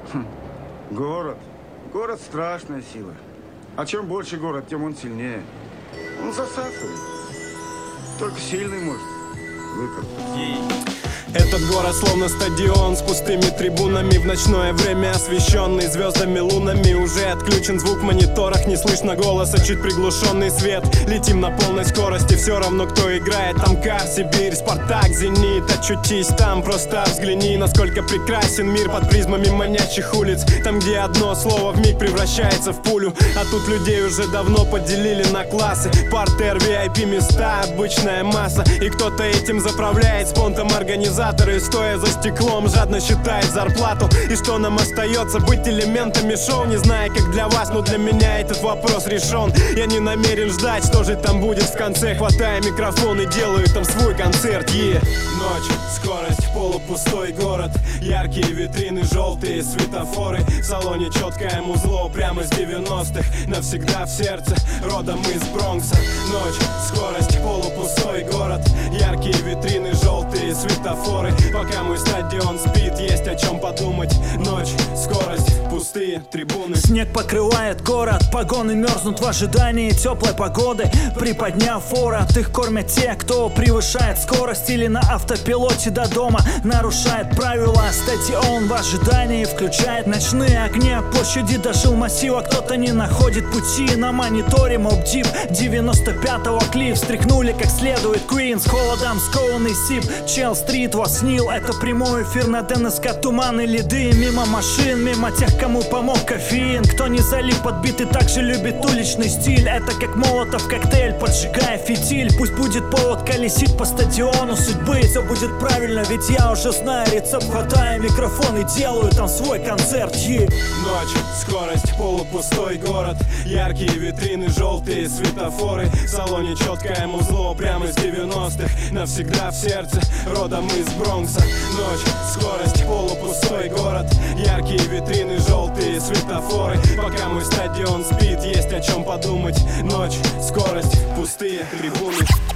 Город. Город страшная сила. А чем больше город, тем он сильнее. Он засасывает. Только сильный может выкарабкаться. Этот город словно стадион с пустыми трибунами. В ночное время освещенный звездами, лунами. Уже отключен звук в мониторах, не слышно голоса, чуть приглушенный свет. Летим на полной скорости, все равно кто играет. Амкар, Сибирь, Спартак, Зенит. Очутись там, просто взгляни, насколько прекрасен мир под призмами манящих улиц. Там, где одно слово вмиг превращается в пулю. А тут людей уже давно поделили на классы. Партер, VIP места, обычная масса. И кто-то этим заправляет, спонтом организации. Стоя за стеклом, жадно считает зарплату. И что нам остается? Быть элементами шоу. Не знаю, как для вас, но для меня этот вопрос решен. Я не намерен ждать, что же там будет в конце. Хватаю микрофон и делаю там свой концерт. Ночь, скорость, полупустой город. Яркие витрины, желтые светофоры. В салоне четкое музло, прямо с 90-х. Навсегда в сердце, родом из Бронкса. Ночь, скорость, полупустой город. Яркие витрины, желтые светофоры. Пока мой стадион спит, есть о чем подумать. Ночь, скорость, пустые трибуны. Снег покрывает город, погоны мерзнут в ожидании теплой погоды. Приподняв ворот, их кормят те, кто превышает скорость или на автопилоте до дома нарушает правила. Стадион в ожидании включает ночные огни. Площади до жилмассива кто-то не находит пути. На мониторе Mobb Deep 95-го клип. Встряхнули как следует Queen. С холодом скованный сип, чел стрит вас снил. Это прямой эфир на ДНСК, туман и леды. Мимо машин, мимо тех, кому помог кофеин. Кто не залип подбитый, также любит уличный стиль. Это как молотов коктейль, поджигая фитиль. Пусть будет повод колесить по стадиону судьбы. Все будет правильно, ведь я уже знаю рецепт. Хватаю микрофон и делаю там свой концерт. Ночь, скорость, полупустой город. Яркие витрины, желтые светофоры. В салоне четкое музло, прямо с 90-х. Навсегда в сердце, родом из Бронкса. Ночь, скорость, полупустой город. Яркие витрины, желтые светофоры. Пока мой стадион спит, есть о чем подумать. Ночь, скорость, пустые трибуны.